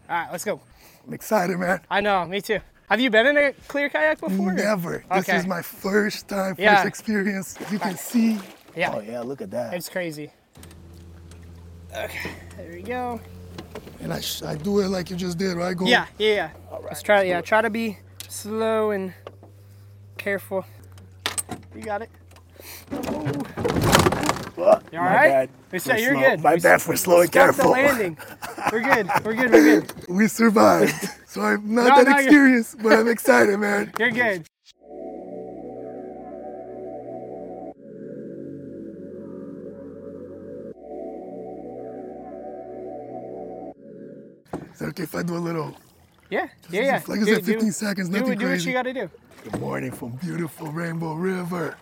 All right, let's go. I'm excited, man. I know, me too. Have you been in a clear kayak before? Never. Okay. This is my first time, first Yeah. experience. As you can see. Yeah. Oh yeah, look at that. It's crazy. Okay, there we go. And I do it like you just did, right? Go. Yeah. All right, Let's try. let's Yeah, do it. try to be slow and careful. You got it. Well, You all my right? bad. We said For you're slow. good. My We bad for slow and stuck careful. the landing. We're good. We're good. We're good. We survived. So I'm not No, that no, you're- experienced, but I'm excited, man. You're good. Is that okay if I do a little? Yeah. Yeah. Like I said, 15 seconds, nothing do what crazy. you got to do. Good morning from beautiful Rainbow River.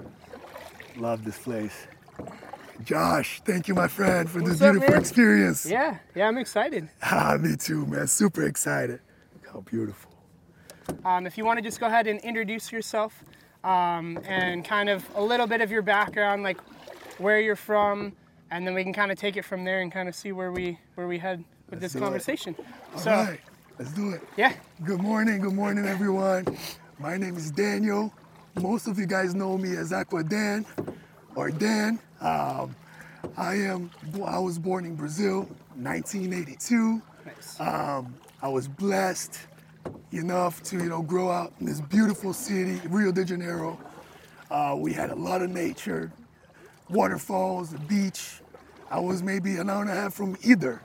Love this place. Josh, thank you, my friend, for this What's up, beautiful man? experience. Yeah. I'm excited. Me too, man. Super excited. Look how beautiful. If you want to just go ahead and introduce yourself and kind of a little bit of your background, like where you're from, and then we can kind of take it from there and kind of see where we head with Let's this do it. conversation. All right, let's do it. Yeah. Good morning, everyone. My name is Daniel. Most of you guys know me as Aqua Dan or Dan. I was born in Brazil, 1982. Nice. I was blessed enough to grow up in this beautiful city, Rio de Janeiro. We had a lot of nature, waterfalls, the beach. I was maybe an hour and a half from either.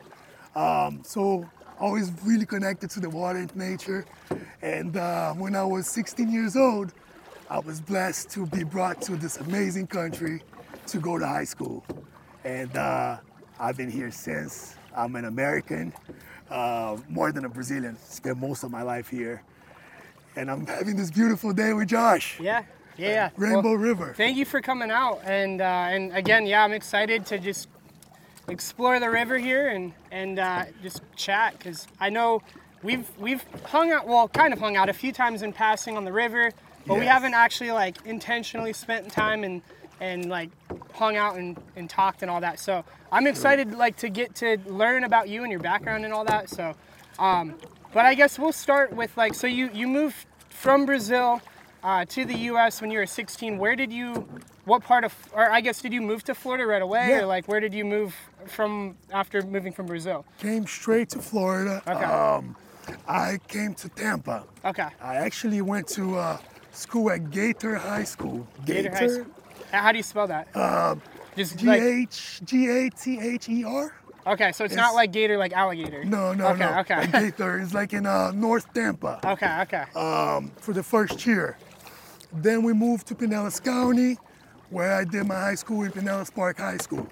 So always really connected to the water and nature. And when I was 16 years old, I was blessed to be brought to this amazing country to go to high school. And I've been here since. I'm an American, more than a Brazilian. Spent most of my life here. And I'm having this beautiful day with Josh. Yeah. Rainbow Well, River. Thank you for coming out, and again, I'm excited to just explore the river here and just chat, because I know we've hung out, well, kind of hung out a few times in passing on the river, but we Yes. haven't actually like intentionally spent time and like hung out and talked and all that. So I'm excited like to get to learn about you and your background and all that. So, but I guess we'll start with like, so you moved from Brazil to the U.S. when you were 16. What part of, or I guess, did you move to Florida right away? Yeah. Or like, where did you move from after moving from Brazil? Came straight to Florida. Okay. I came to Tampa. Okay. I actually went to school at Gator High School. Gator High School. How do you spell that? Just like, G-A-T-H-E-R? okay, so it's not like gator, like alligator. No. Okay. Like Gator is like in North Tampa. Okay. For the first year. Then we moved to Pinellas County, where I did my high school in Pinellas Park High School.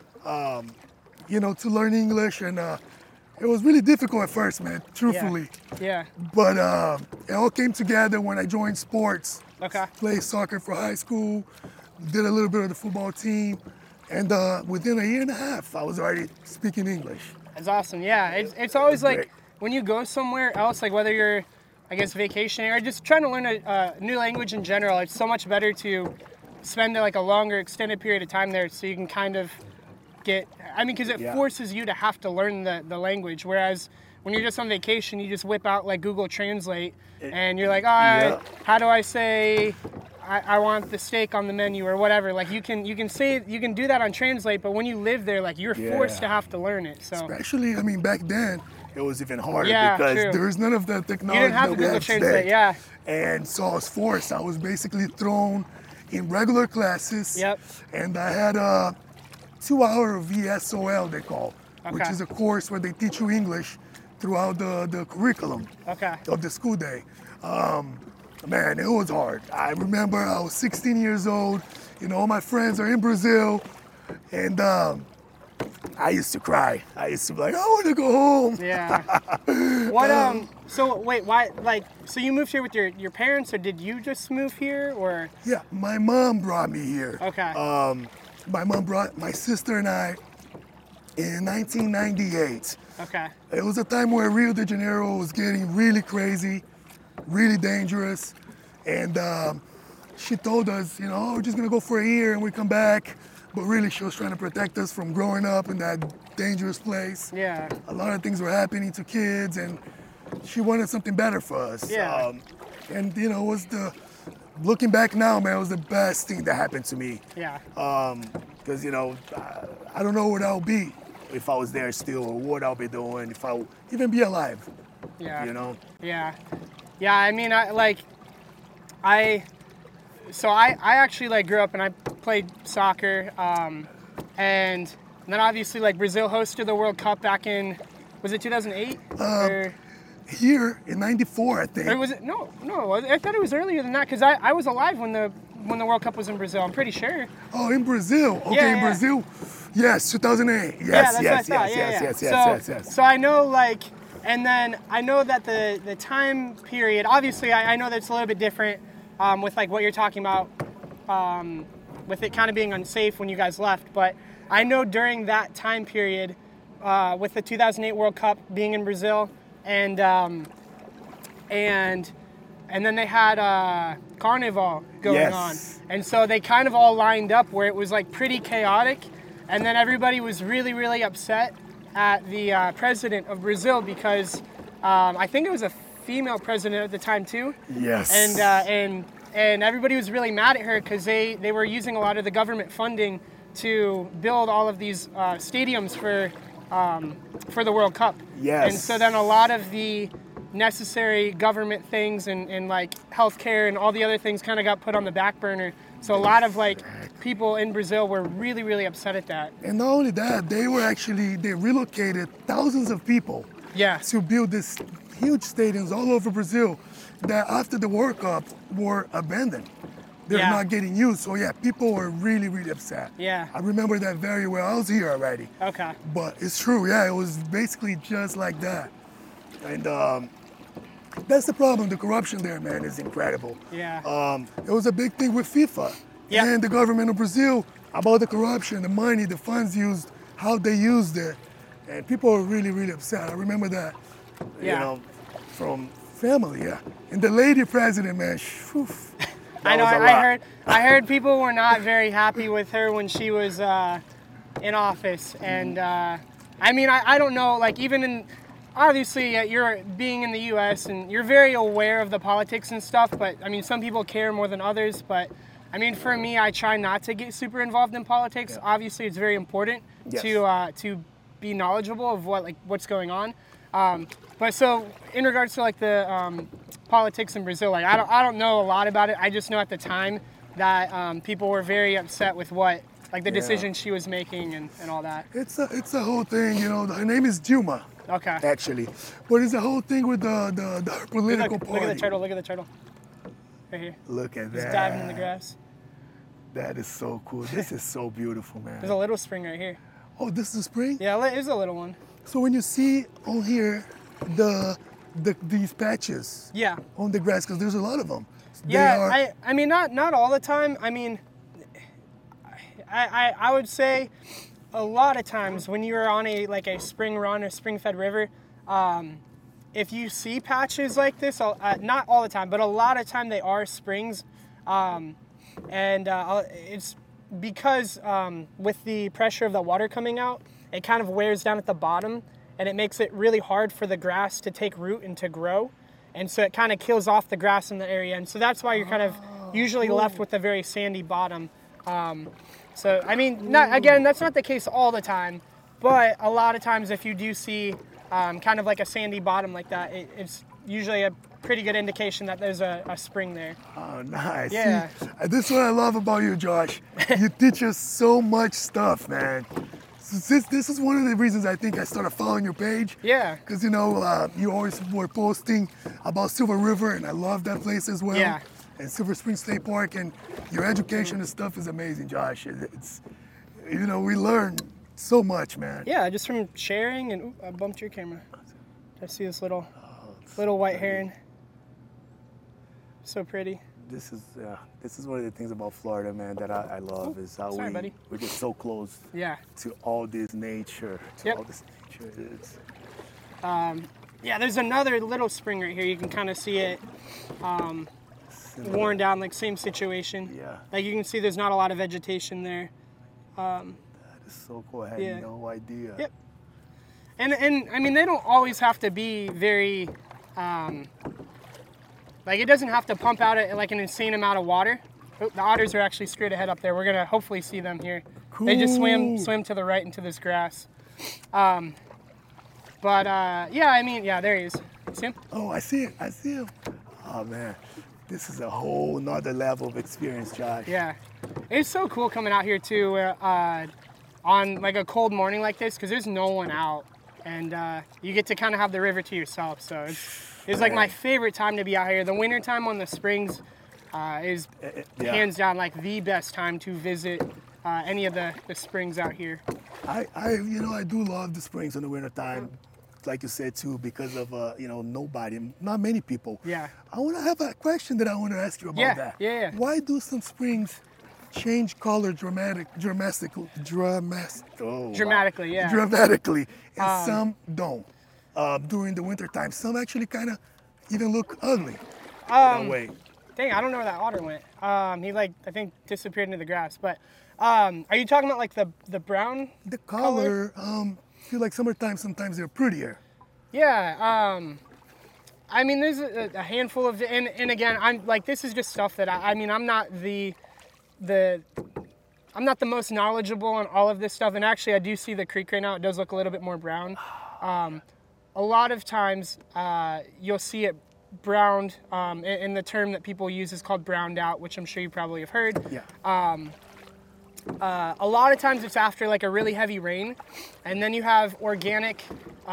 To learn English, and it was really difficult at first, man, truthfully. Yeah. But it all came together when I joined sports. Okay. Played soccer for high school, did a little bit of the football team, and within a year and a half, I was already speaking English. That's awesome. Yeah. It's always like Great. when you go somewhere else, like whether you're, I guess, vacationing or just trying to learn a new language in general, it's so much better to spend like a longer extended period of time there so you can kind of because it Yeah. forces you to have to learn the language. Whereas when you're just on vacation, you just whip out like Google Translate and you're like, Yeah. how do I say I want the steak on the menu or whatever? Like you can do that on Translate, but when you live there, like you're forced to Yeah. have to learn it. So Especially, back then, it was even harder Yeah, because true. there was none of the technology you didn't have that to we Google have Translate. today. Yeah. And so I was forced. I was basically thrown in regular classes. Yep. And I had a 2-hour VSOL, they call, which Okay. is a course where they teach you English throughout the curriculum Okay. of the school day. Man, it was hard. I remember I was 16 years old. All my friends are in Brazil. And I used to cry. I used to be like, I want to go home. Yeah. So wait, why? Like, so you moved here with your parents, or did you just move here, or? Yeah, my mom brought me here. Okay. My mom brought my sister and I in 1998. Okay. It was a time where Rio de Janeiro was getting really crazy, really dangerous. And she told us, we're just gonna go for a year and we come back. but really she was trying to protect us from growing up in that dangerous place. Yeah. A lot of things were happening to kids, and she wanted something better for us. Yeah. And you know, looking back now, man, it was the best thing that happened to me. Yeah. Because, you know, I don't know what I'll be if I was there still, or what I'll be doing, if I'll even be alive. Yeah. You know? Yeah. Yeah, I mean, I actually like grew up and I played soccer, and then obviously like Brazil hosted the World Cup back in, was it 2008? Here in '94, I think. Or was it? No, I thought it was earlier than that because I was alive when the World Cup was in Brazil. I'm pretty sure. Oh, in Brazil. Okay, Yeah, in yeah. Brazil. Yes, 2008. Yeah, Yes, that's yes, what I thought. yes. So I know like, and then I know that the time period. Obviously, I know that it's a little bit different with like what you're talking about, with it kind of being unsafe when you guys left. But I know during that time period, with the 2008 World Cup being in Brazil, and then they had Carnival going on, and so they kind of all lined up where it was like pretty chaotic, and then everybody was really, really upset at the president of Brazil because I think it was a female president at the time too. Yes. And everybody was really mad at her because they were using a lot of the government funding to build all of these stadiums for the World Cup. Yes. And so then a lot of the necessary government things and like healthcare and all the other things kind of got put on the back burner. So a lot of like people in Brazil were really, really upset at that. And not only that, they relocated thousands of people Yeah. to build these huge stadiums all over Brazil that after the World Cup were abandoned. They're Yeah. not getting used. So yeah, people were really, really upset. Yeah. I remember that very well. I was here already. Okay. But it's true, yeah, it was basically just like that. And that's the problem. The corruption there, man, is incredible. Yeah. It was a big thing with FIFA Yeah. and the government of Brazil about the corruption, the money, the funds used, how they used it. And people were really, really upset. I remember that, Yeah. you know, from family, yeah. And the lady president, man, whew, I know. that was a lot. I heard people were not very happy with her when she was in office, and I mean, I don't know. Like even in, obviously, you're being in the U.S. and you're very aware of the politics and stuff. But I mean, some people care more than others. But I mean, for me, I try not to get super involved in politics. Yeah. Obviously, it's very important Yes. to be knowledgeable of what's going on. But so in regards to like the politics in Brazil, like I don't know a lot about it. I just know at the time that people were very upset with what like the Yeah. decisions she was making and all that. It's a whole thing, you know. Her name is Dilma, Okay. actually. But it's a whole thing with the political Look party. at the turtle. Look at the turtle. Right here. Look at Just that. diving in the grass. That is so cool. This is so beautiful, man. There's a little spring right here. Oh, this is the spring? Yeah, there's a little one. So when you see on here these patches Yeah. on the grass, because there's a lot of them. Yeah, I mean not all the time. I mean, I would say a lot of times when you're on a spring run or spring-fed river, if you see patches like this, not all the time, but a lot of time they are springs, and it's because with the pressure of the water coming out, it kind of wears down at the bottom, and it makes it really hard for the grass to take root and to grow. And so it kind of kills off the grass in the area. And so that's why you're kind of usually left with a very sandy bottom. So, I mean, that's not the case all the time. But a lot of times if you do see kind of like a sandy bottom like that, it's usually a pretty good indication that there's a spring there. Oh, nice. Yeah. See, this is what I love about you, Josh. You teach us so much stuff, man. This is one of the reasons I think I started following your page. Yeah. Because, you know, you always were posting about Silver River, and I love that place as well. Yeah. And Silver Spring State Park, and your education and stuff is amazing, Josh. It's, you know, we learn so much, man. Yeah, just from sharing and, I bumped your camera. I see this little white heron. So pretty. This is one of the things about Florida, man, that I love is how Sorry, buddy. we're just so close Yeah. to all this nature. Yep. All this nature. It's, Yeah, there's another little spring right here. You can kind of see it worn down, like same situation. Yeah. Like you can see there's not a lot of vegetation there. That is so cool. I had yeah. no idea. Yep. And I mean, they don't always have to be very, like it doesn't have to pump out like an insane amount of water. Oh, the otters are actually straight ahead up there. We're gonna hopefully see them here. Cool. They just swim to the right into this grass. But yeah, I mean, yeah, there he is. See him? Oh, I see it. I see him. Oh man, this is a whole nother level of experience, Josh. Yeah, it's so cool coming out here too on like a cold morning like this because there's no one out, and you get to kind of have the river to yourself. So it's like my favorite time to be out here. The winter time on the springs is hands down like the best time to visit any of the springs out here. I do love the springs in the wintertime, like you said too, because of not many people. Yeah. I want to have a question that I want to ask you about that. Yeah. Why do some springs change color dramatically, yeah. Dramatically, and some don't during the wintertime. Some actually kind of even look ugly in a way. Dang, I don't know where that otter went. He I think disappeared into the grass. But are you talking about like the brown? The color, I feel like sometimes they're prettier. Yeah. I mean, there's a handful of, and again, I'm like, this is just stuff that I'm not I'm not the most knowledgeable on all of this stuff. And actually, I do see the creek right now. It does look a little bit more brown. A lot of times, you'll see it browned, and the term that people use is called browned out, which I'm sure you probably have heard. Yeah. A lot of times it's after like a really heavy rain, and then you have organic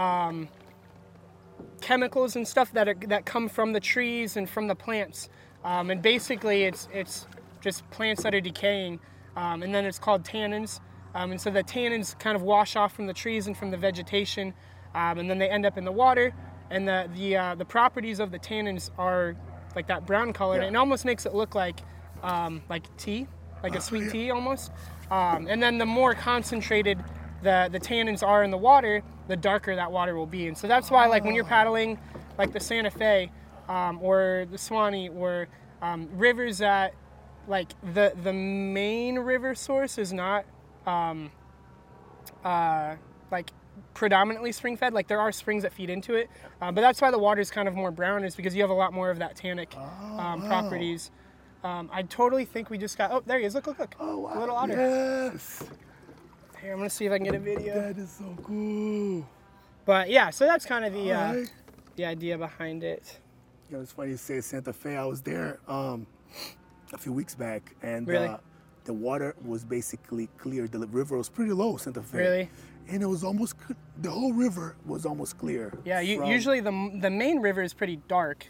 chemicals and stuff that come from the trees and from the plants, and basically it's just plants that are decaying, and then it's called tannins, and so the tannins kind of wash off from the trees and from the vegetation, and then they end up in the water. And the properties of the tannins are like that brown color, and it almost makes it look like tea, like a sweet tea almost. And then the more concentrated the tannins are in the water, the darker that water will be. And so that's why, like when you're paddling, like the Santa Fe or the Suwannee or rivers that like the main river source is not like predominantly spring fed. Like there are springs that feed into it, but that's why the water is kind of more brown, is because you have a lot more of that tannic properties. I totally think we just got, oh, there he is, look. Oh, wow. A little otter. Yes. Here, I'm gonna see if I can get a video. That is so cool. But yeah, so that's kind of the Right. the idea behind it. You know, it's funny you say Santa Fe. I was there a few weeks back, and Really? the water was basically clear. The river was pretty low, Santa Fe. Really? And it was almost, the whole river was almost clear. Yeah, usually the main river is pretty dark.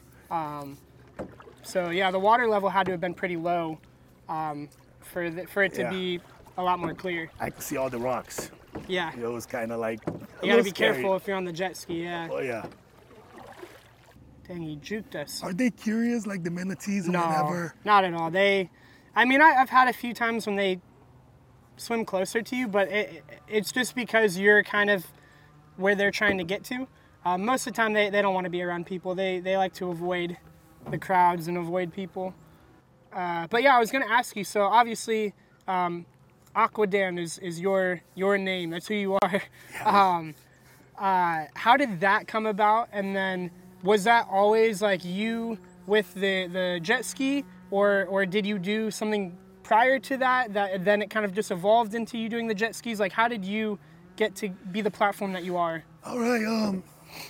So yeah, the water level had to have been pretty low for it to be a lot more clear. I could see all the rocks. Yeah. It was kind of like You gotta be careful if you're on the jet ski, yeah. Oh yeah. Dang, he juked us. Are they curious like the manatees or No, whatever? not at all. I've had a few times when they swim closer to you, but it's just because you're kind of where they're trying to get to. Most of the time they don't want to be around people. They like to avoid the crowds and avoid people. But yeah, I was gonna ask you, so obviously Aquadan is your name. That's who you are. Yes. How did that come about? And then was that always like you with the jet ski, or did you do something prior to that then it kind of just evolved into you doing the jet skis? Like how did you get to be the platform that you are? All right.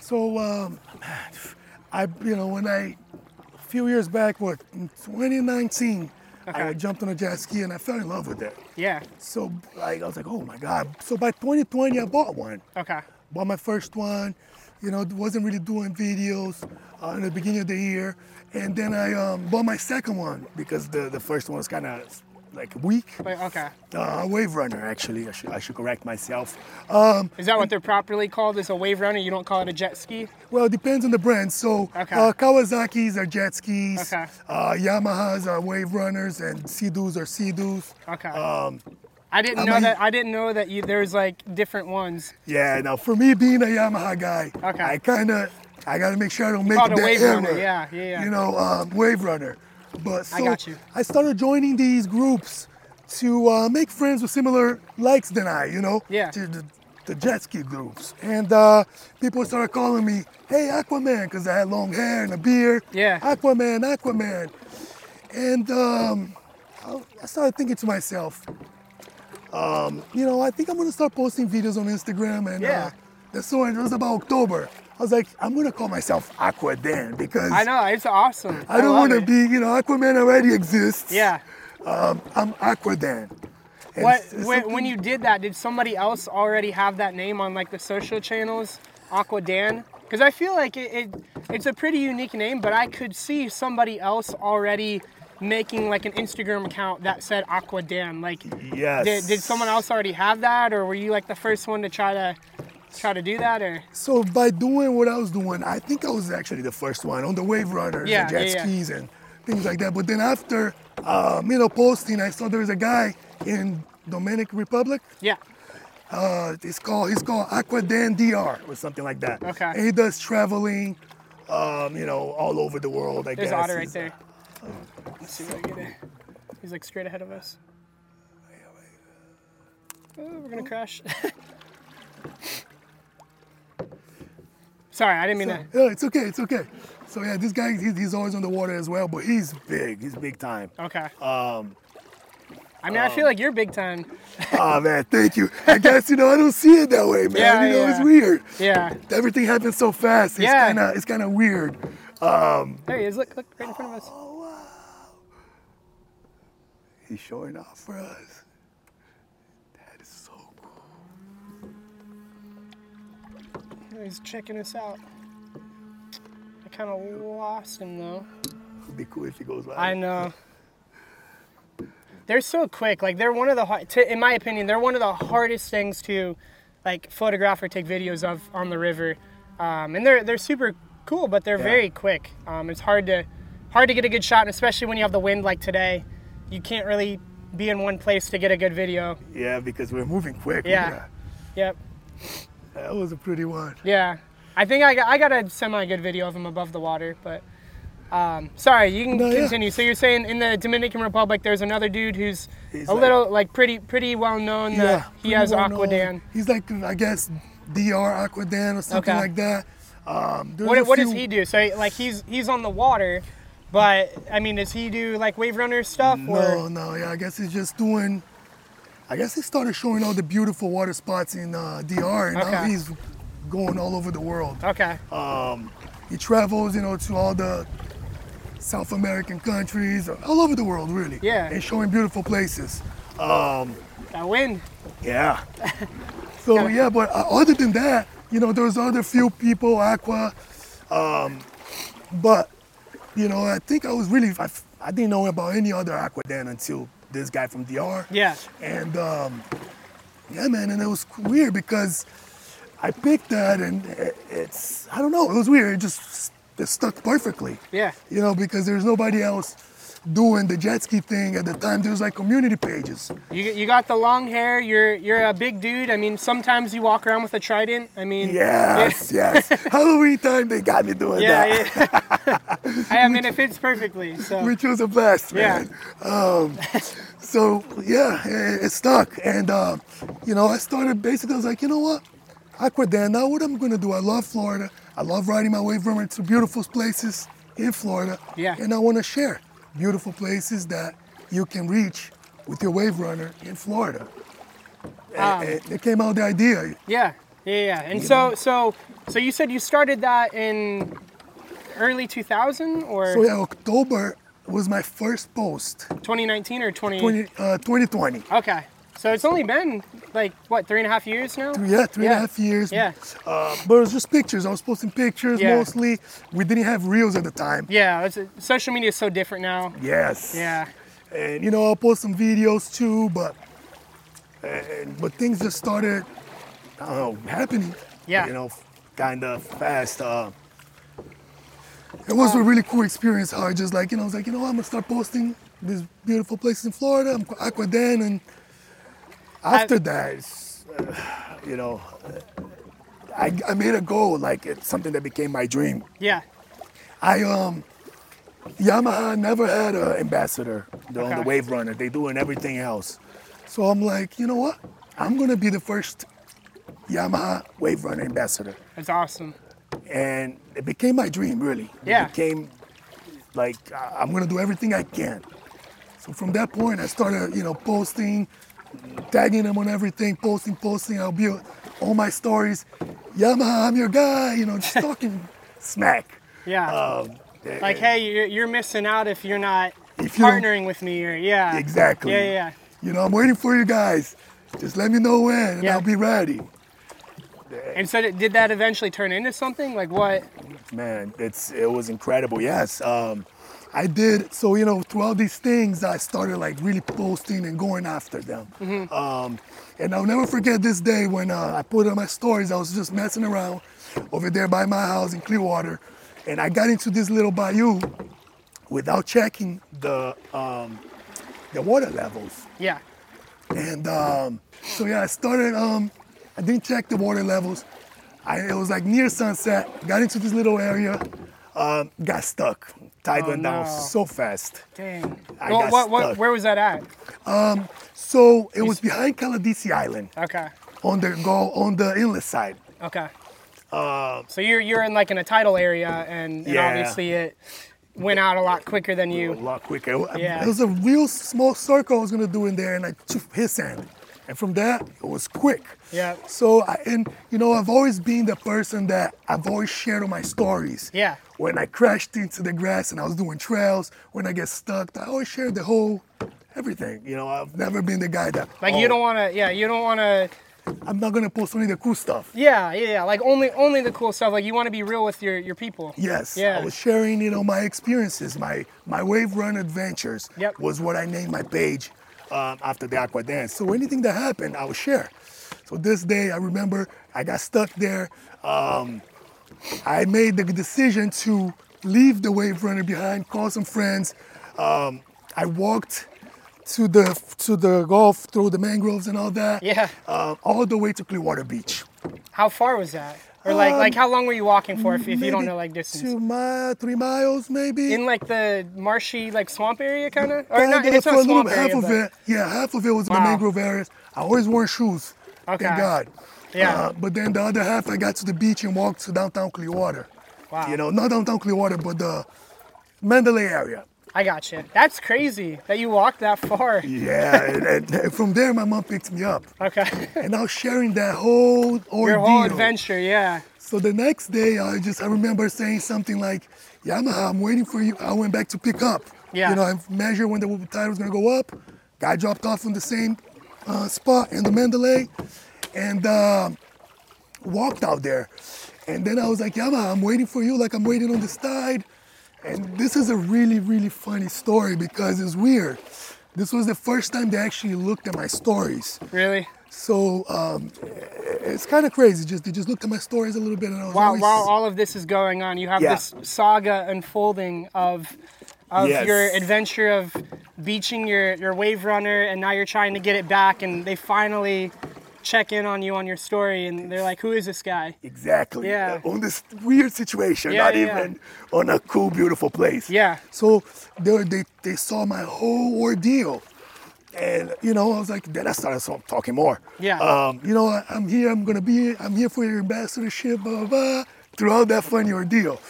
When a few years back, in 2019, Okay. I jumped on a jet ski and I fell in love with it. Yeah. So I was like, oh my God. So by 2020, I bought one. Okay. Bought my first one, wasn't really doing videos in the beginning of the year. And then I bought my second one because the first one was kind of like weak. Wait, okay. Wave runner, actually. I should correct myself. Is that what they're properly called? Is a wave runner? You don't call it a jet ski? Well, it depends on the brand. So Okay. Kawasaki's are jet skis. Okay. Yamaha's are wave runners, and Sea-Doos are Sea-Doos. Okay. I didn't know that. I didn't know that there's like different ones. Yeah. Now, for me being a Yamaha guy, Okay. I got to make sure I don't make Called a that wave error. runner. Yeah. Wave runner. But so I got you. I started joining these groups to make friends with similar likes than I, you know, Yeah. to the jet ski groups. And people started calling me, hey, Aquaman, because I had long hair and a beard. Yeah. Aquaman, Aquaman. And I started thinking to myself, you know, I think I'm gonna start posting videos on Instagram. And Yeah. it was about October. I was like, I'm gonna call myself Aqua Dan because I know, it's awesome. I don't love want to it. be, you know, Aquaman already exists. Yeah. I'm Aqua Dan. And What it's when something- you did that, did somebody else already have that name on like the social channels, Aqua Dan? Because I feel like it's a pretty unique name, but I could see somebody else already making like an Instagram account that said Aqua Dan. Like, Yes. did someone else already have that, or were you like the first one to try to do that, or? So by doing what I was doing, I think I was actually the first one on the wave runners Yeah, and jet yeah, yeah. skis and things like that. But then after, you know, posting, I saw there was a guy in Dominican Republic. Yeah. He's called Aqua Dan DR or something like that. Okay. And he does traveling, you know, all over the world. I There's guess. Otter right He's, there. Let's see if I get it. He's like straight ahead of us. Oh, we're gonna crash. Sorry, I didn't mean to. Yeah, it's okay. It's okay. So yeah, this guy he's always on the water as well, but he's big. He's big time. Okay. I mean, I feel like you're big time. Oh man, thank you. I guess you know I don't see it that way, man. Yeah, you know yeah. it's weird. Yeah. Everything happens so fast. It's kind of weird. There he is. Look right in front of us. Oh wow. He's showing off for us. That is so cool. He's checking us out. I kind of lost him though. It'd be cool if he goes live. I know. They're so quick. Like they're one of the, in my opinion, they're one of the hardest things to, like, photograph or take videos of on the river. And they're super cool, but they're very quick. It's hard to get a good shot, and especially when you have the wind like today. You can't really be in one place to get a good video. Yeah, because we're moving quick. Look Yeah. at that. Yep. That was a pretty one. Yeah. I think I got a semi-good video of him above the water, but sorry, you can No, yeah. continue. So you're saying in the Dominican Republic, there's another dude who's He's a like- little, like, pretty well known that he pretty has well Aqua known. Dan. He's like, I guess, DR Aqua Dan or something Okay. like that. There's a What does few- he do? So like he's on the water, but I mean, does he do like wave runner stuff or? No, yeah, I guess he's just doing. I guess he started showing all the beautiful water spots in DR, and now Okay. he's going all over the world. Okay. He travels, you know, to all the South American countries, all over the world, really. Yeah. And showing beautiful places. That wind. Yeah. So yeah, but other than that, you know, there's other few people, Aqua, but you know, I think I was really, I didn't know about any other Aqua Dan until this guy from DR. Yeah. And yeah, man, and it was weird because I picked that, and it's, I don't know, it was weird. It stuck perfectly. Yeah. You know, because there's nobody else doing the jet ski thing at the time. There's like community pages. You got the long hair. You're a big dude. I mean, sometimes you walk around with a trident. I mean. Yes, yes. Halloween time, they got me doing Yeah. that. Yeah. I mean, it fits perfectly. So. Which was a blast, Yeah. man. So yeah, it stuck. And you know, I started basically, I was like, you know what? Aqua Dan, now what I'm gonna do, I love Florida. I love riding my wave runner to beautiful places in Florida. Yeah. And I wanna share beautiful places that you can reach with your wave runner in Florida. And it came out the idea. Yeah. And so you said you started that in early 2000 or So yeah, October was my first post, 2019 or 2020. Okay. So it's only been like what, 3.5 years now? Yeah, 3.5 years. Yeah. But it was just pictures. I was posting pictures Yeah. mostly. We didn't have reels at the time. Yeah. Social media is so different now. Yes. Yeah. And you know, I'll post some videos too, but things just started, I don't know, happening. Yeah. You know, kind of fast. It was a really cool experience. How I just like, you know, I was like, you know what, I'm gonna start posting these beautiful places in Florida. I'm Aqua Dan, and after that, it's, you know, I made a goal. Like it's something that became my dream. Yeah. I Yamaha never had an ambassador on the Okay. Wave Runner. They doing everything else. So I'm like, you know what? I'm gonna be the first Yamaha Wave Runner ambassador. That's awesome. And it became my dream, really. Yeah. It became like, I'm gonna do everything I can. So from that point, I started, posting, tagging them on everything, posting. I'll be on my stories, Yamaha, I'm your guy, just talking smack. Yeah. Like, hey, you're missing out if you're not If you don't- partnering with me, or yeah. Exactly. Yeah. I'm waiting for you guys. Just let me know when, and Yeah. I'll be ready. And so did that eventually turn into something? Like what? Man, it was incredible. Yes, I did. So throughout these things, I started like really posting and going after them. And I'll never forget this day when I put on my stories. I was just messing around over there by my house in Clearwater, and I got into this little bayou without checking the water levels. Yeah. And so yeah, I started. I didn't check the water levels. It was like near sunset. Got into this little area, got stuck. Tide went down no. so fast. Dang. I got stuck. Where was that at? So it was behind Caladisi Island Okay. on the inlet side. Okay. So you're in like in a tidal area, and Yeah. obviously it went out a lot quicker than A you. lot quicker. Yeah. It was a real small circle I was gonna do in there, and I hit sand. And from that, it was quick. Yeah. So I've always been the person that I've always shared on my stories. Yeah. When I crashed into the grass and I was doing trails, when I get stuck, I always share the whole everything. I've never been the guy that Like you don't want to. Yeah. You don't want to. I'm not gonna post only the cool stuff. Yeah. Like only the cool stuff. Like you want to be real with your people. Yes, Yeah. I was sharing, my experiences, my wave run adventures. Yep. Was what I named my page after the aqua dance. So anything that happened, I would share. So this day, I remember I got stuck there. I made the decision to leave the wave runner behind, call some friends. I walked to the Gulf through the mangroves and all that. Yeah. All the way to Clearwater Beach. How far was that? Or like how long were you walking for if you don't Maybe know like distance? 3 miles maybe. In like the marshy like swamp area kind of? Or not? Kinda, It's for not a little swamp bit, area. half of but- it. Yeah, half of it was in the Wow. mangrove areas. I always wore shoes. Okay. Thank God. Yeah. But then the other half, I got to the beach and walked to downtown Clearwater. Wow. Not downtown Clearwater, but the Mandalay area. I got you. That's crazy that you walked that far. Yeah, and from there, my mom picked me up. Okay. And I was sharing that whole ordeal. Your whole adventure, yeah. So the next day, I remember saying something like, Yamaha, I'm waiting for you. I went back to pick up. Yeah. I measured when the tide was gonna go up. Guy dropped off on the same spot in the Mandalay and walked out there. And then I was like, Yamaha, I'm waiting for you like I'm waiting on this tide. And this is a really, really funny story because it's weird. This was the first time they actually looked at my stories. Really? So it's kind of crazy. They just looked at my stories a little bit, and I was While always, all of this is going on, you have Yeah. this saga unfolding of Yes. your adventure of beaching your wave runner, and now you're trying to get it back, and they finally check in on you on your story, and they're like, "Who is this guy?" Exactly. Yeah. On this weird situation, Yeah, not yeah, even on a cool, beautiful place. Yeah. So they saw my whole ordeal. And, I was like, then I started talking more. Yeah. I'm here, I'm here for your ambassadorship, blah, blah, blah, throughout that funny ordeal.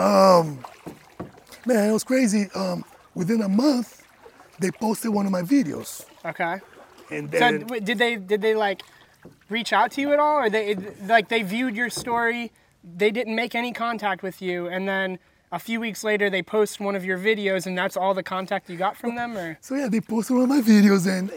Man, it was crazy. Within a month, they posted one of my videos. Okay. And So then, did they like reach out to you at all, or they viewed your story, they didn't make any contact with you, and then a few weeks later they post one of your videos, and that's all the contact you got from them, or? so yeah, they posted one of my videos and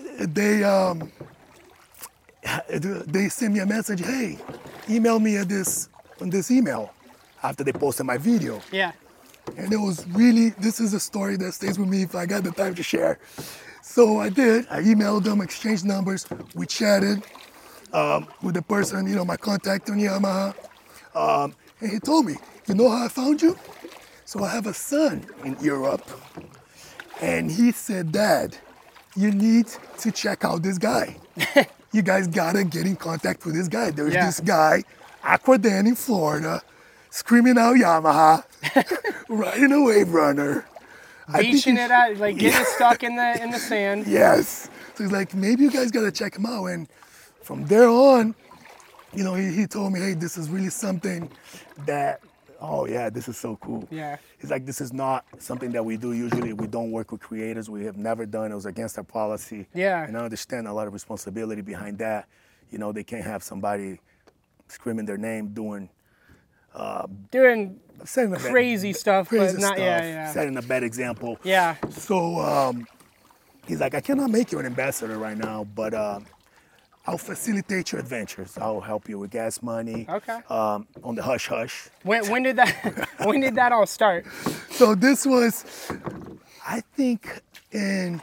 they sent me a message, hey, email me on this email after they posted my video. Yeah. And it was really, this is a story that stays with me if I got the time to share. So I did, I emailed them, exchanged numbers, we chatted with the person, my contact on Yamaha. And he told me, you know how I found you? So I have a son in Europe. And he said, Dad, you need to check out this guy. You guys gotta get in contact with this guy. There's Yeah. this guy, Aquadan in Florida, screaming out Yamaha, riding a wave runner. beaching it out, like getting stuck in the sand. Yes. So he's like, maybe you guys gotta check him out. And from there on, you know, he told me, hey, this is really something that, oh yeah, this is so cool. Yeah. He's like, this is not something that we do usually. We don't work with creators. We have never done. It was against our policy. Yeah. And I understand a lot of responsibility behind that. You know, they can't have somebody screaming their name doing setting a crazy stuff, crazy but not, stuff, yeah. setting a bad example. Yeah. So he's like, I cannot make you an ambassador right now, but I'll facilitate your adventures. I'll help you with gas money. Okay. On the hush hush. When did that all start? So this was, I think, it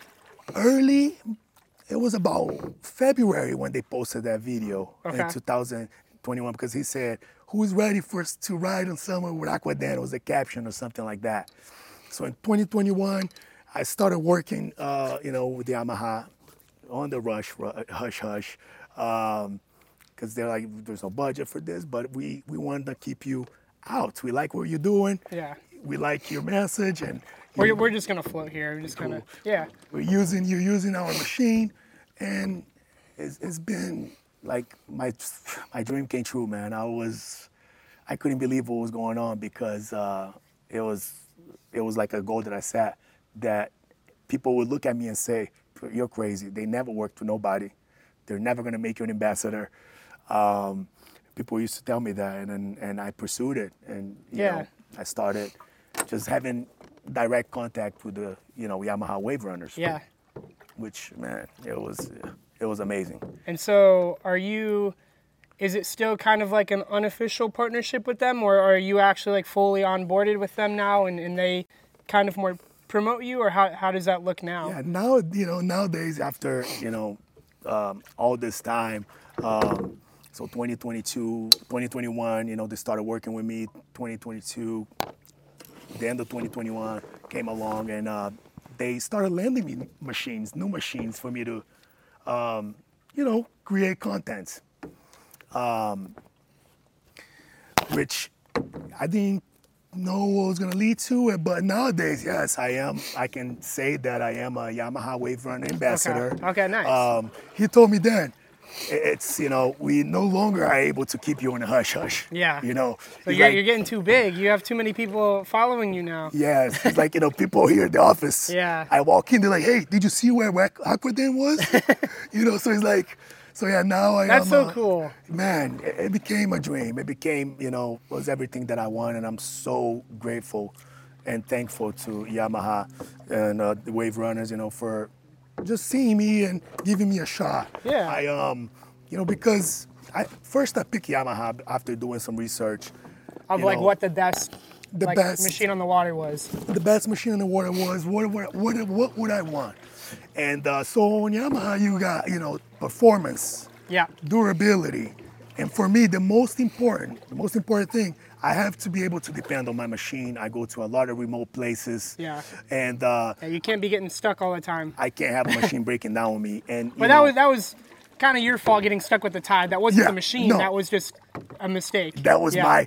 was about February when they posted that video in 2021, because he said, who's ready for us to ride on summer with Aquadan? It was a caption or something like that. So in 2021, I started working, with the Yamaha on the hush hush, because they're like, there's no budget for this, but we wanted to keep you out. We like what you're doing. Yeah. We like your message, and we're just gonna float here. We're just gonna, yeah. You're using our machine, and it's been like my dream came true, man. I couldn't believe what was going on, because it was like a goal that I set, that people would look at me and say, you're crazy. They never worked with nobody. They're never gonna make you an ambassador. People used to tell me that, and I pursued it, and you know, I started just having direct contact with the Yamaha Wave Runners. Yeah. Which, man, it was amazing. And so, is it still kind of like an unofficial partnership with them, or are you actually like fully onboarded with them now, and they kind of more promote you, or how does that look now? Yeah, now, nowadays, after, all this time, so 2022, 2021, they started working with me. 2022, the end of 2021 came along, and they started lending me new machines for me to, create content. Which I didn't know what was going to lead to it, but nowadays, yes, I can say that I am a Yamaha Wave Runner ambassador. Okay, nice. He told me then, it's, we no longer are able to keep you in a hush hush. Yeah. So you're getting too big. You have too many people following you now. Yes. It's like, people here at the office. Yeah. I walk in, they're like, hey, did you see where Aquadan was? So it's like, so yeah, now I am. That's so cool. Man, it became a dream. It became, was everything that I wanted. And I'm so grateful and thankful to Yamaha and the Wave Runners, for just seeing me and giving me a shot. Yeah. I, because I picked Yamaha after doing some research. Of what the best machine on the water was. The best machine on the water was, what would I want? And so on Yamaha, you got, performance, durability. And for me, the most important thing, I have to be able to depend on my machine. I go to a lot of remote places. Yeah. And you can't be getting stuck all the time. I can't have a machine breaking down on me. And but that was kind of your fault getting stuck with the tide. That wasn't the machine. No. That was just a mistake. That was my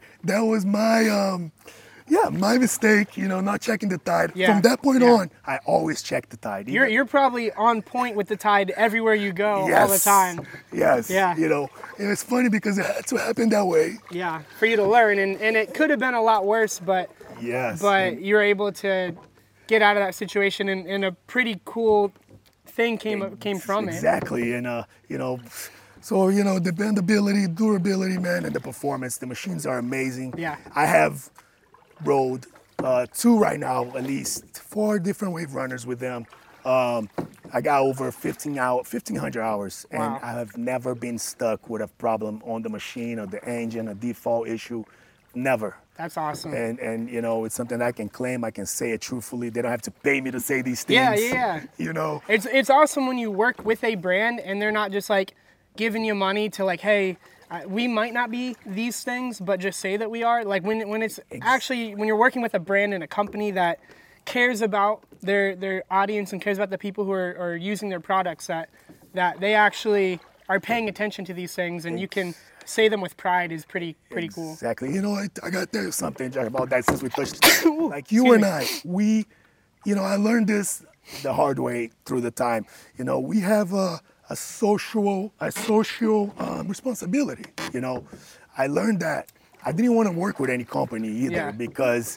my mistake, not checking the tide. Yeah. From that point on, I always check the tide. You're probably on point with the tide everywhere you go all the time. Yes. Yeah. And it's funny because it had to happen that way. Yeah, for you to learn. And it could have been a lot worse, but yes. But you're able to get out of that situation, and a pretty cool thing came from it. Exactly. And so, dependability, durability, man, and the performance. The machines are amazing. Yeah. I have rode 2 right now, at least 4 different Wave Runners with them. I got over 1,500 hours, and wow. I have never been stuck with a problem on the machine or the engine, a default issue. Never. That's awesome. And it's something I can claim. I can say it truthfully. They don't have to pay me to say these things. Yeah. It's awesome when you work with a brand and they're not just like giving you money to like, hey, we might not be these things, but just say that we are. Like when it's actually, when you're working with a brand and a company that cares about their audience and cares about the people who are using their products, that they actually are paying attention to these things, and you can say them with pride is pretty cool. Exactly. I got to tell you something, Jack, about that since we touched. Like you and I, we I learned this the hard way through the time. We have a social responsibility. I learned that I didn't want to work with any company either Yeah. because,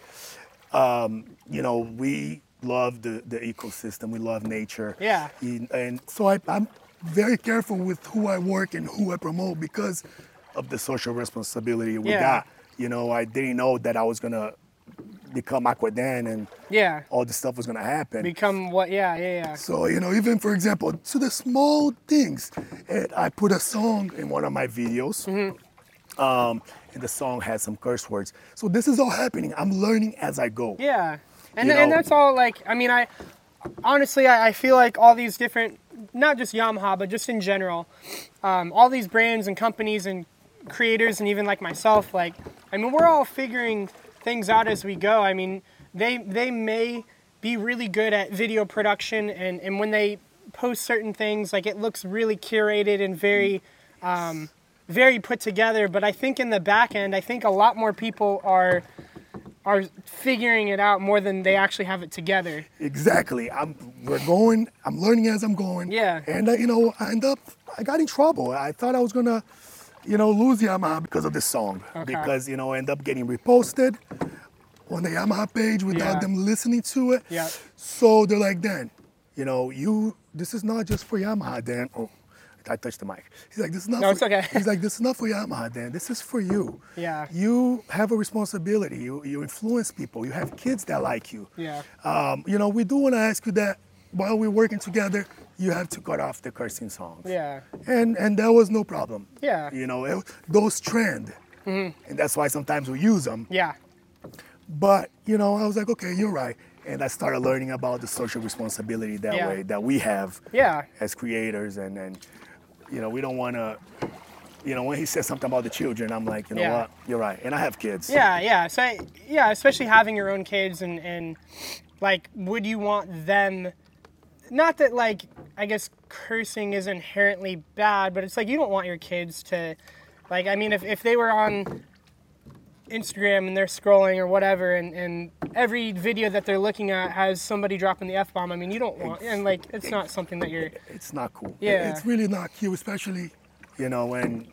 we love the ecosystem, we love nature. Yeah. And so I'm very careful with who I work and who I promote because of the social responsibility we Yeah. got. I didn't know that I was gonna become Aquadan and Yeah. all this stuff was gonna happen. Become what? Yeah. So, even for example, to the small things, and I put a song in one of my videos, and the song has some curse words. So this is all happening. I'm learning as I go. Yeah. And, You and know- that's all, like, I mean, honestly, I feel like all these different, not just Yamaha, but just in general, all these brands and companies and creators and even like myself, like, I mean, we're all figuring things out as we go. I mean, they may be really good at video production and when they post certain things, like, it looks really curated and very, very put together. But I think in the back end, I think a lot more people are figuring it out more than they actually have it together. Exactly. I'm learning as I'm going. Yeah. And I got in trouble. I thought I was gonna, lose Yamaha because of this song. Okay. Because, I end up getting reposted on the Yamaha page without Yeah. them listening to it. Yeah. So they're like, Dan, this is not just for Yamaha, Dan. Oh, I touched the mic. He's like, this is not No, for, it's okay. He's like, this is not for Yamaha, Dan. This is for you. Yeah. You have a responsibility. You influence people. You have kids that like you. Yeah. We do want to ask you that while we're working together, you have to cut off the cursing songs. Yeah. And that was no problem. Yeah. Those trend. And that's why sometimes we use them. Yeah. But, I was like, okay, you're right. And I started learning about the social responsibility that Yeah. way that we have Yeah. as creators. And we don't want to, when he says something about the children, I'm like, you know Yeah. what, you're right. And I have kids. Yeah. So, yeah, especially having your own kids and like, would you want them, not that, like, I guess cursing is inherently bad, but it's like you don't want your kids to, like, I mean, if they were on Instagram and they're scrolling or whatever and every video that they're looking at has somebody dropping the F-bomb, I mean, you don't want, and like, it's not something that you're, It's not cool. Yeah. It's really not cute, especially, when,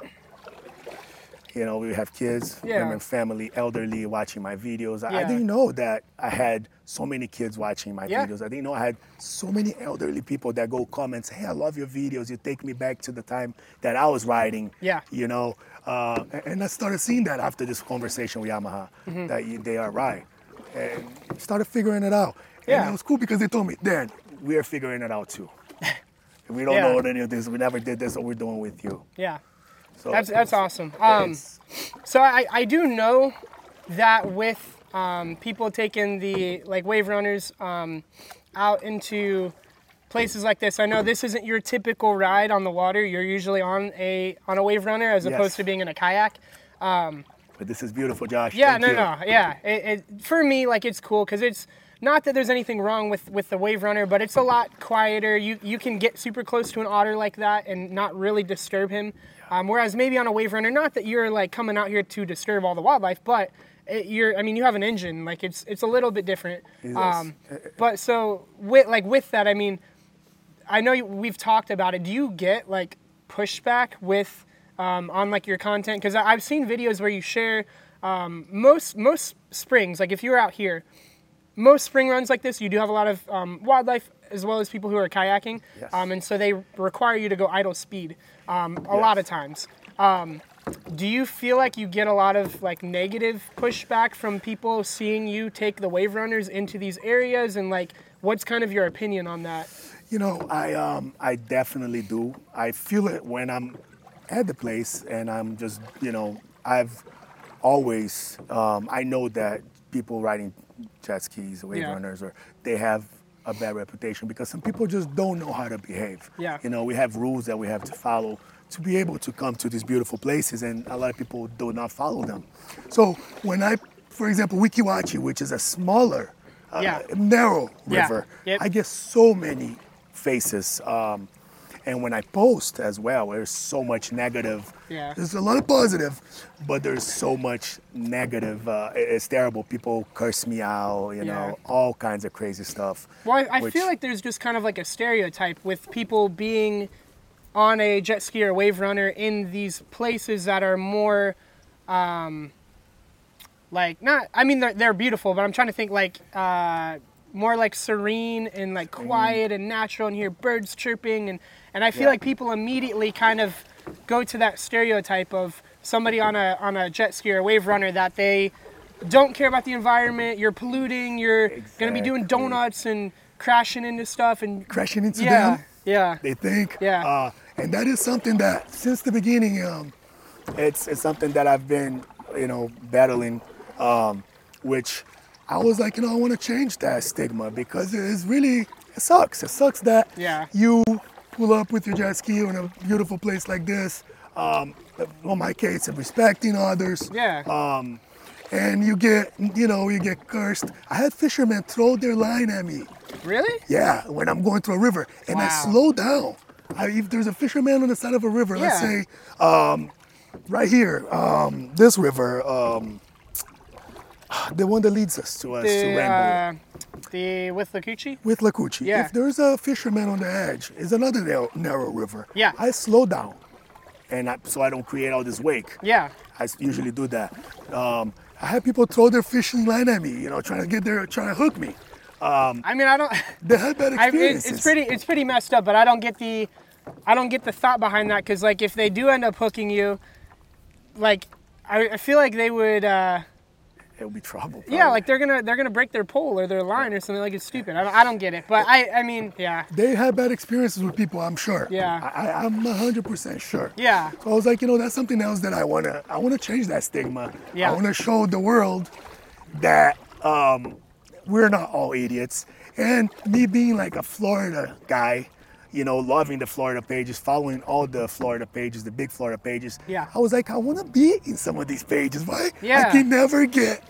we have kids, Yeah. women, family, elderly watching my videos. I Yeah. didn't know that I had so many kids watching my Yeah. videos. I didn't know I had so many elderly people that go comments, hey, I love your videos. You take me back to the time that I was riding. Yeah. And I started seeing that after this conversation with Yamaha, Mm-hmm. that they are right. And started figuring it out. Yeah. And it was cool because they told me, Dan, we are figuring it out too. We don't Yeah. know any of this. We never did this. What we're doing with you. yeah. So That's awesome. it's- So I do know that with people taking the, like, wave runners out into places like this, I know this isn't your typical ride on the water. You're usually on a wave runner as Yes. opposed to being in a kayak. But this is beautiful, Josh. Yeah, Thank you. no, yeah. For me, like, it's cool because it's not that there's anything wrong with the wave runner, but it's a lot quieter. You can get super close to an otter like that and not really disturb him. Whereas maybe on a wave runner, not that you're like coming out here to disturb all the wildlife, but you have an engine. Like, it's a little bit different. Yes. But so with that, I mean, I know we've talked about it. Do you get like pushback with on like your content? Because I've seen videos where you share most springs. Like, if you're out here, most spring runs like this, you do have a lot of wildlife as well as people who are kayaking, Yes. and so they require you to go idle speed a lot of times. Do you feel like you get a lot of like negative pushback from people seeing you take the wave runners into these areas, and like, what's kind of your opinion on that? I definitely do. I feel it when I'm at the place and I'm just, I've always, I know that people riding jet skis, wave Yeah. runners, or they have a bad reputation because some people just don't know how to behave. Yeah. We have rules that we have to follow to be able to come to these beautiful places, and a lot of people do not follow them. So when for example, Wikiwachi, which is a smaller, Yeah. narrow Yeah. river, Yep. I get so many faces. And when I post as well, there's so much negative. Yeah. There's a lot of positive, but there's so much negative. It's terrible. People curse me out, you know, all kinds of crazy stuff. Well, I feel like there's just kind of like a stereotype with people being on a jet ski or wave runner in these places that are more, like not. I mean, they're beautiful, but I'm trying to think like more like serene and like quiet and natural, and hear birds chirping, and I feel like people immediately kind of go to that stereotype of somebody on a jet ski or wave runner that they don't care about the environment. You're polluting. You're gonna be doing donuts and crashing into stuff and crashing into them. Yeah. They think. Yeah. And that is something that since the beginning, it's something that I've been, you know, battling, which I was like, you know, I want to change that stigma because it sucks. It sucks that you pull up with your jet ski in a beautiful place like this. In my case, of respecting others. Yeah. And you get cursed. I had fishermen throw their line at me. Really? Yeah, when I'm going through a river, and I slow down. If there's a fisherman on the side of a river, let's say, right here, this river, the one that leads us to Rainbow. With Lakuchi? With Lakuchi. Yeah. If there's a fisherman on the edge, it's another narrow river. Yeah. I slow down, and so I don't create all this wake. Yeah. I usually do that. I had people throw their fishing line at me, you know, trying to hook me. I mean, I don't. They had bad experiences. It's pretty messed up, but I don't get the thought behind that, because like if they do end up hooking you, like I feel like they would. It would be trouble. Probably. Yeah, like they're gonna break their pole or their line or something. Like it's stupid. I don't get it, but I mean, yeah. They had bad experiences with people, I'm sure. Yeah. I'm 100% sure. Yeah. So I was like, you know, that's something else that I wanna change that stigma. Yeah. I wanna show the world that we're not all idiots. And me being like a Florida guy, you know, loving the Florida pages, following all the Florida pages, the big Florida pages. Yeah. I was like, I want to be in some of these pages. Why? Yeah. I can never get.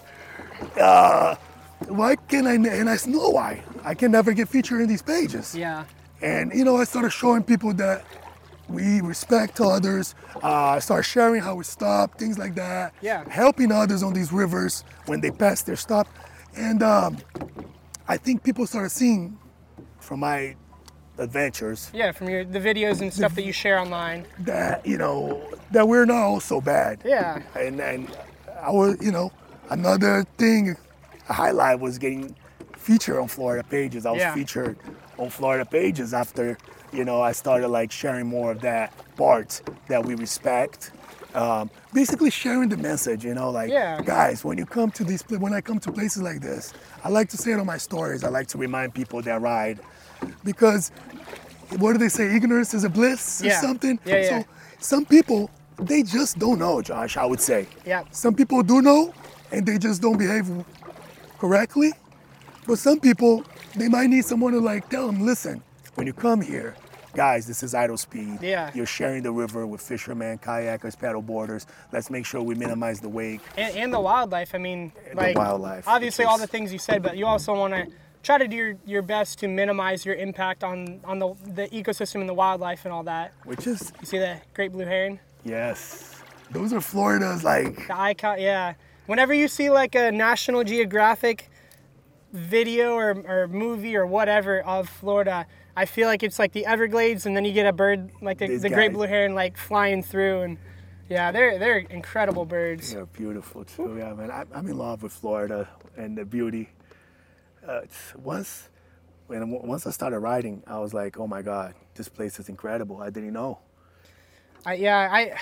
Why can I? And I know why. I can never get featured in these pages. Yeah. And you know, I started showing people that we respect others. I started sharing how we stop, things like that. Yeah. Helping others on these rivers when they pass their stop. And I think people started seeing from my adventures. Yeah, from the videos and stuff that you share online. That, you know, that we're not all so bad. Yeah. And I was, you know, another thing, a highlight was getting featured on Florida pages. I was featured on Florida pages after, you know, I started like sharing more of that part that we respect. Basically sharing the message, you know, like, guys, when I come to places like this, I like to say it on my stories. I like to remind people that ride, because what do they say? Ignorance is a bliss or something. So some people, they just don't know, Josh, I would say. Yeah. Some people do know and they just don't behave correctly. But some people, they might need someone to like tell them, listen, when you come here, guys, this is Idle Speed. Yeah. You're sharing the river with fishermen, kayakers, paddleboarders. Let's make sure we minimize the wake. And the wildlife. I mean, like, the wildlife, obviously all the things you said, but you also want to try to do your best to minimize your impact on the ecosystem and the wildlife and all that. Which is... You see the great blue heron? Yes. Those are Florida's, like... The icon, yeah. Whenever you see like a National Geographic video or movie or whatever of Florida, I feel like it's like the Everglades, and then you get a bird like the great blue heron like flying through, and yeah, they're incredible birds. They're beautiful too. Yeah, man, I'm in love with Florida and the beauty. Once I started riding, I was like, oh my God, this place is incredible. I didn't know. I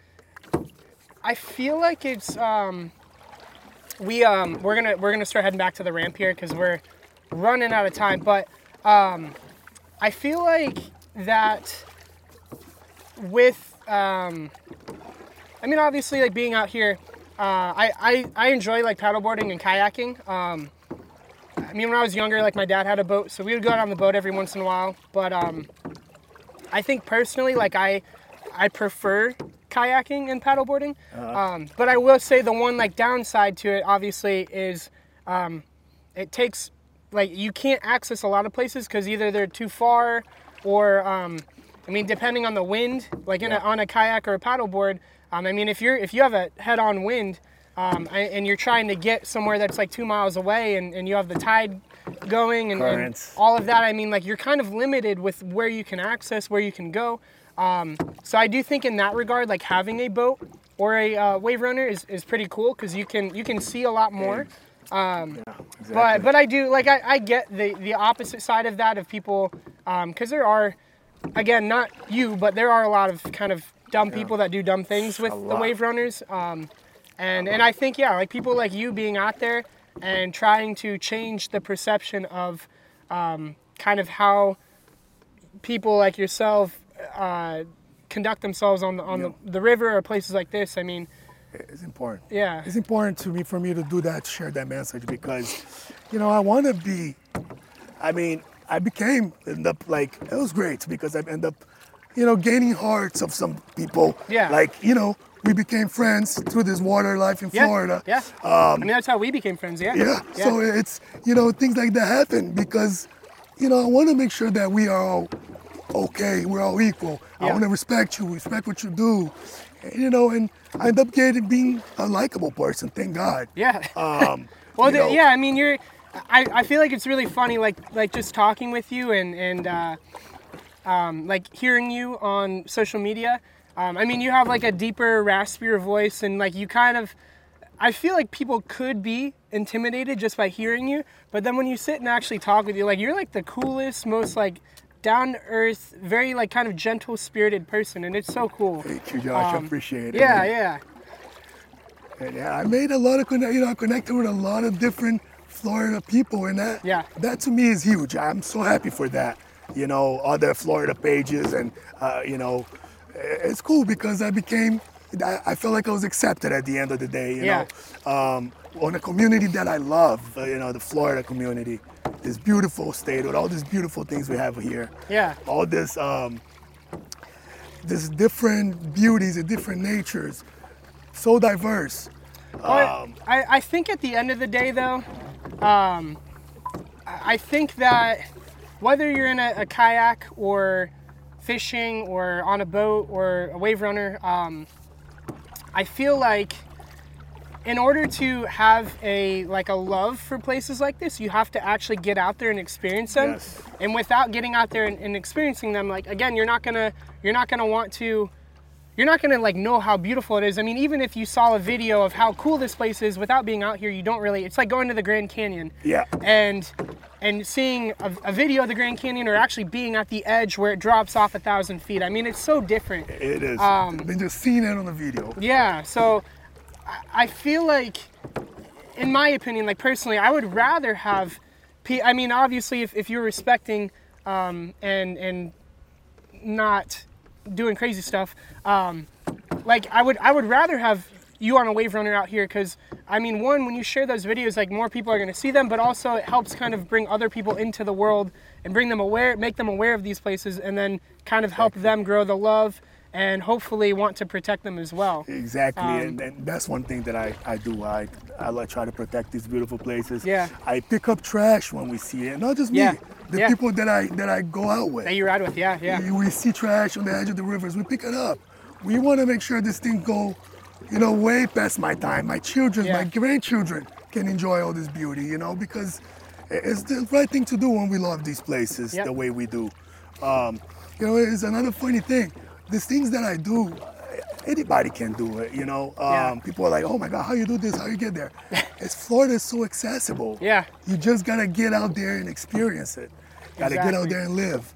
feel like it's we're gonna start heading back to the ramp here because we're running out of time, but I feel like that with I mean, obviously, like being out here, I enjoy like paddleboarding and kayaking. I mean, when I was younger, like my dad had a boat, so we would go out on the boat every once in a while. But I think personally, like I prefer kayaking and paddleboarding. But I will say the one like downside to it, obviously, is it takes like you can't access a lot of places because either they're too far or I mean, depending on the wind, like on a kayak or a paddleboard, I mean, if you have a head-on wind, and you're trying to get somewhere that's like 2 miles away, and you have the tide going and all of that, I mean, like, you're kind of limited with where you can access, where you can go. So I do think in that regard, like having a boat or a wave runner is pretty cool, because you can see a lot more. Exactly. But I do, like, I get the opposite side of that, of people, because there are, again, not you, but there are a lot of kind of dumb people that do dumb things with the wave runners. And I think, like people like you being out there and trying to change the perception of kind of how people like yourself conduct themselves on the river or places like this. I mean, it's important. Yeah. It's important for me to do that, share that message, because, I want to be, end up like, it was great because I end up, gaining hearts of some people. Yeah. Like, we became friends through this water life in Florida. Yeah. I mean, that's how we became friends. Yeah. So it's, things like that happen because, I want to make sure that we are all okay. We're all equal. I want to respect you, respect what you do. And I end up being a likable person, thank God. Yeah. Well, I mean, I feel like it's really funny, like just talking with you and like hearing you on social media. I mean, you have like a deeper, raspier voice, and like you kind of, I feel like people could be intimidated just by hearing you, but then when you sit and actually talk with you, like you're like the coolest, most like down to earth, very like kind of gentle spirited person, and it's so cool. Thank you, Josh. I appreciate it. Yeah. And I made a lot of I connected with a lot of different Florida people, and that to me is huge. I'm so happy for that. Other Florida pages, and it's cool because I felt like I was accepted at the end of the day. You know, on a community that I love. The Florida community. This beautiful state with all these beautiful things we have here. Yeah. All this different beauties and different natures. So diverse. I think at the end of the day, though, I think that whether you're in a kayak or fishing or on a boat or a wave runner, I feel like in order to have a love for places like this, you have to actually get out there and experience them. Yes. And without getting out there and experiencing them, like, again, you're not gonna know how beautiful it is. I mean, even if you saw a video of how cool this place is, without being out here, you don't really. It's like going to the Grand Canyon. Yeah. And seeing a video of the Grand Canyon, or actually being at the edge where it drops off 1,000 feet. I mean, it's so different. It is. Than just seeing it on the video. Yeah. So I feel like, in my opinion, like personally, I would rather have. I mean, obviously, if you're respecting and not doing crazy stuff, like I would rather have you on a wave runner out here, because I mean, one, when you share those videos, like more people are going to see them, but also it helps kind of bring other people into the world and make them aware of these places, and then kind of help them grow the love and hopefully want to protect them as well. Exactly, and that's one thing that I do. I try to protect these beautiful places. Yeah. I pick up trash when we see it, not just me. The people that I go out with. That you ride with, yeah. We see trash on the edge of the rivers, we pick it up. We want to make sure this thing go, way past my time. My children, my grandchildren can enjoy all this beauty, because it's the right thing to do when we love these places the way we do. It's another funny thing. These things that I do, anybody can do it, People are like, oh my God, how you do this? How you get there? Florida is so accessible. Yeah. You just got to get out there and experience it. Got to get out there and live,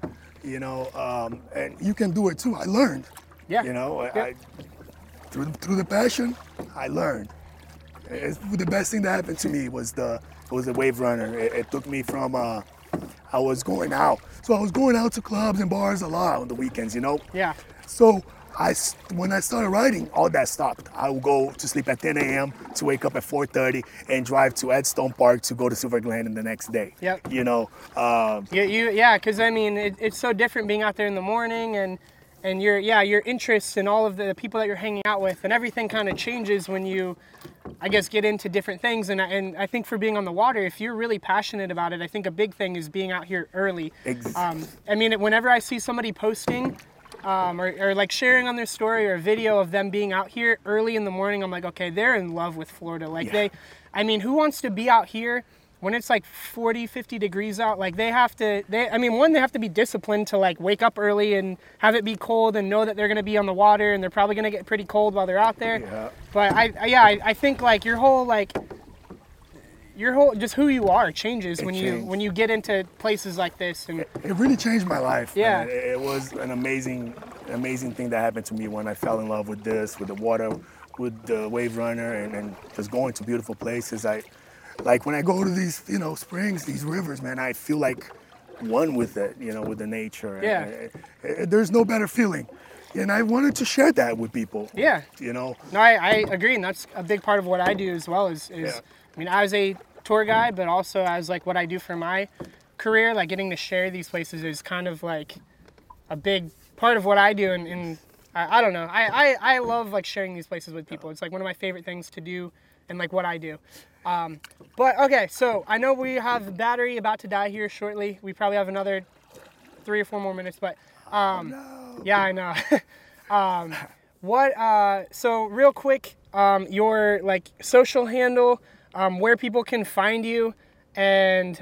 and you can do it too. I learned, I through the passion, I learned. The best thing that happened to me was the wave runner. It took me from, I was going out. So I was going out to clubs and bars a lot on the weekends, Yeah. So when I started riding, all that stopped. I would go to sleep at 10 a.m. to wake up at 4:30 and drive to Edstone Park to go to Silver Glen the next day. Yep. Because I mean, it's so different being out there in the morning, and your interests and all of the people that you're hanging out with, and everything kind of changes when you, I guess, get into different things. And I think for being on the water, if you're really passionate about it, I think a big thing is being out here early. Exactly. I mean, whenever I see somebody posting or like sharing on their story or a video of them being out here early in the morning, I'm like, okay, they're in love with Florida. Like I mean, who wants to be out here when it's like 40, 50 degrees out? Like they have to be disciplined to like wake up early and have it be cold and know that they're going to be on the water and they're probably going to get pretty cold while they're out there. Yeah. But I think like your whole just who you are changes when you get into places like this. And it really changed my life. Yeah. Man. It was an amazing thing that happened to me when I fell in love with this, with the water, with the Wave Runner, and just going to beautiful places. Like when I go to these, springs, these rivers, man, I feel like one with it, with the nature. Yeah. There's no better feeling. And I wanted to share that with people. Yeah. No, I agree. And that's a big part of what I do as well is I mean, as a tour guide, but also as like what I do for my career, like getting to share these places is kind of like a big part of what I do. And I don't know. I love like sharing these places with people. It's like one of my favorite things to do and like what I do. But okay, so I know we have the battery about to die here shortly. We probably have another 3 or 4 more minutes, but yeah, I know. So real quick, your like social handle, where people can find you, and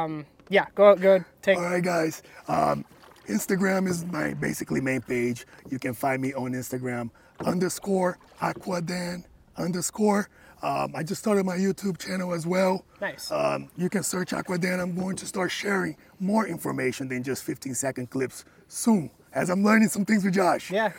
go take. All right, guys. Instagram is my basically main page. You can find me on Instagram _Aquadan_. I just started my YouTube channel as well. Nice. You can search Aquadan. I'm going to start sharing more information than just 15-second clips soon, as I'm learning some things with Josh. Yeah.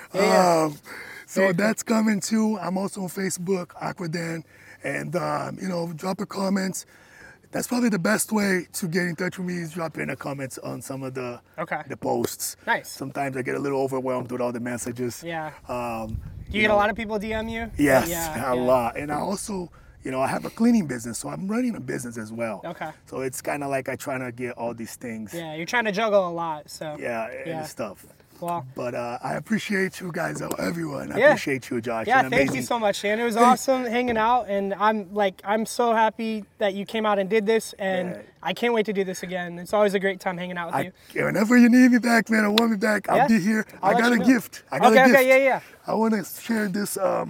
So that's coming too. I'm also on Facebook, Aquadan, and drop a comments. That's probably the best way to get in touch with me is dropping a comments on some of the posts. Nice. Sometimes I get a little overwhelmed with all the messages. Yeah. Do you get a lot of people DM you? Yes, a lot. And I also, I have a cleaning business, so I'm running a business as well. Okay. So it's kind of like I try to get all these things. Yeah, you're trying to juggle a lot, so. And stuff. Well, but I appreciate you guys, everyone. I appreciate you, Josh. Yeah, thank you so much, Dan. It was awesome hanging out, and I'm so happy that you came out and did this, and I can't wait to do this again. It's always a great time hanging out with you. Whenever you need me back, man, or want me back, I'll be here. I got a gift. I got a gift. Okay, I want to share this. I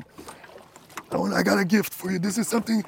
got a gift for you. This is something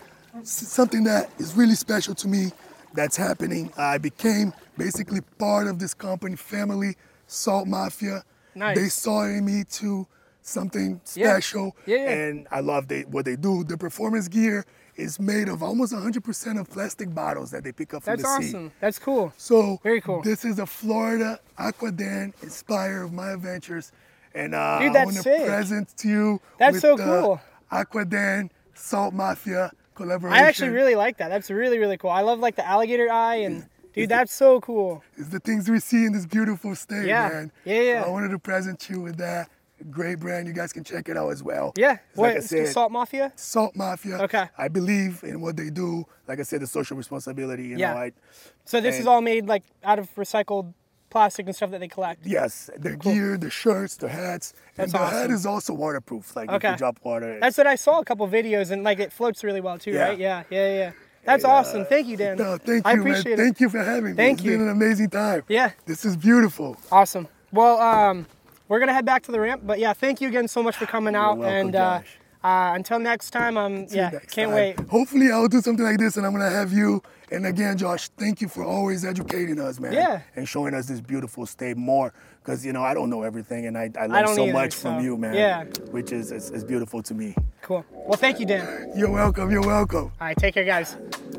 that is really special to me that's happening. I became basically part of this company, family, Salt Mafia. Nice. They saw in me too something special, and I love what they do. The performance gear is made of almost 100% of plastic bottles that they pick up from the sea. That's awesome. That's cool. So very cool. This is a Florida Aquadan inspired of my adventures, and Dude, I want to present to you. That's so cool. Aquadan Salt Mafia collaboration. I actually really like that. That's really, really cool. I love like the alligator eye and. Dude, that's so cool. It's the things we see in this beautiful state, man. Yeah. So I wanted to present you with that. Great brand. You guys can check it out as well. Yeah. Like I said, Salt Mafia? Salt Mafia. Okay. I believe in what they do. Like I said, the social responsibility, you know. So this is all made like out of recycled plastic and stuff that they collect? Yes. Their gear, the shirts, the hats. That's and the awesome. hat is also waterproof. Like if you drop water. That's what I saw a couple videos, and like it floats really well too, right? Yeah. That's awesome. Thank you, Dan. No, thank you, I appreciate man. Thank you for having me. Thank you. It's been an amazing time. Yeah. This is beautiful. Awesome. Well, we're going to head back to the ramp. But yeah, thank you again so much for coming out. You're welcome, and Josh. Until next time, can't wait. Hopefully I'll do something like this and I'm going to have you. And again, Josh, thank you for always educating us, man. Yeah. And showing us this beautiful state more. Because, I don't know everything. And I learned so much from you, man. Yeah. Which is beautiful to me. Cool. Well, thank you, Dan. You're welcome. All right, take care, guys.